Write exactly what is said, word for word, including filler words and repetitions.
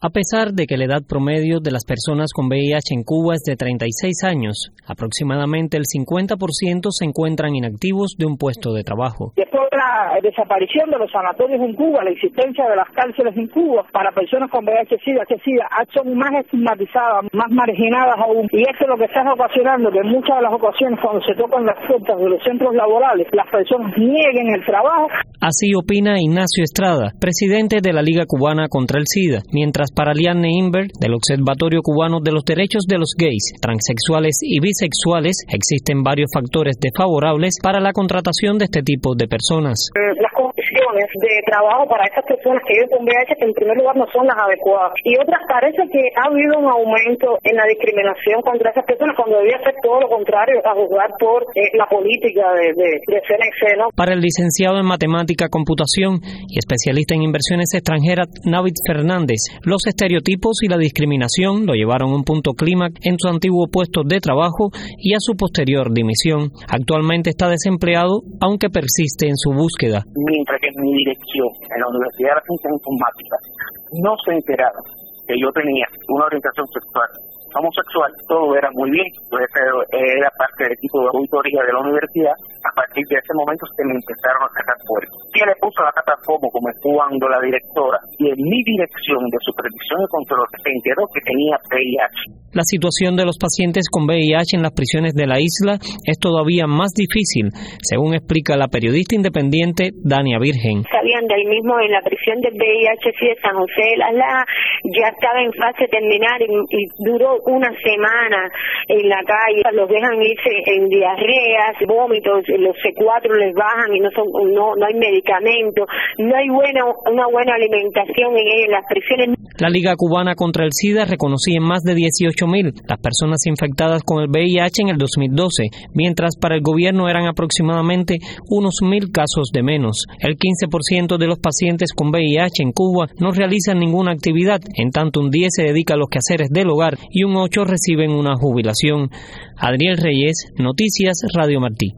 A pesar de que la edad promedio de las personas con V I H en Cuba es de treinta y seis años, aproximadamente el cincuenta por ciento se encuentran inactivos de un puesto de trabajo. Después de la desaparición de los sanatorios en Cuba, la existencia de las cárceles en Cuba para personas con V I H-Sida, que Sida son más estigmatizadas, más marginadas aún. Y eso es lo que está ocasionando que en muchas de las ocasiones, cuando se tocan las puertas de los centros laborales, las personas nieguen el trabajo. Así opina Ignacio Estrada, presidente de la Liga Cubana contra el SIDA, mientras para Liane Inver, del Observatorio Cubano de los Derechos de los Gays, Transexuales y Bisexuales, existen varios factores desfavorables para la contratación de este tipo de personas. Las condiciones de trabajo para estas personas que viven con V I H, que en primer lugar no son las adecuadas, y otras, parece que ha habido un aumento en la discriminación contra esas personas cuando debía ser todo lo contrario, a juzgar por eh, la política de, de, de C N C, ¿no? Para el licenciado en Matemática, Computación y especialista en inversiones extranjeras, Navid Fernández, los estereotipos y la discriminación lo llevaron a un punto clímax en su antiguo puesto de trabajo y a su posterior dimisión. Actualmente está desempleado, aunque persiste en su búsqueda. Mientras que mi dirección en la Universidad de las Ciencias Informáticas no se enteraba que yo tenía una orientación sexual homosexual, todo era muy bien, pues era parte del equipo de auditoría de la universidad. A partir de ese momento se me empezaron a sacar fuera. ¿Quién le puso la cata como? Como cuando la directora y en mi dirección de supervisión y control se enteró que tenía V I H. La situación de los pacientes con V I H en las prisiones de la isla es todavía más difícil, según explica la periodista independiente Dania Virgen. Salían de ahí mismo en la prisión de V I H de San José de las Lajas, ya estaba en fase terminal y, y duró una semana en la calle, los dejan irse en diarreas, vómitos, los C cuatro les bajan y no son no no hay medicamentos, no hay buena una buena alimentación en, en las prisiones. La Liga Cubana contra el SIDA reconocía en más de dieciocho mil las personas infectadas con el V I H en el dos mil doce, mientras para el gobierno eran aproximadamente unos mil casos de menos. El quince por ciento de los pacientes con V I H en Cuba no realizan ninguna actividad, en tanto un diez por ciento se dedica a los quehaceres del hogar y un ocho por ciento reciben una jubilación. Adriel Reyes, Noticias Radio Martí.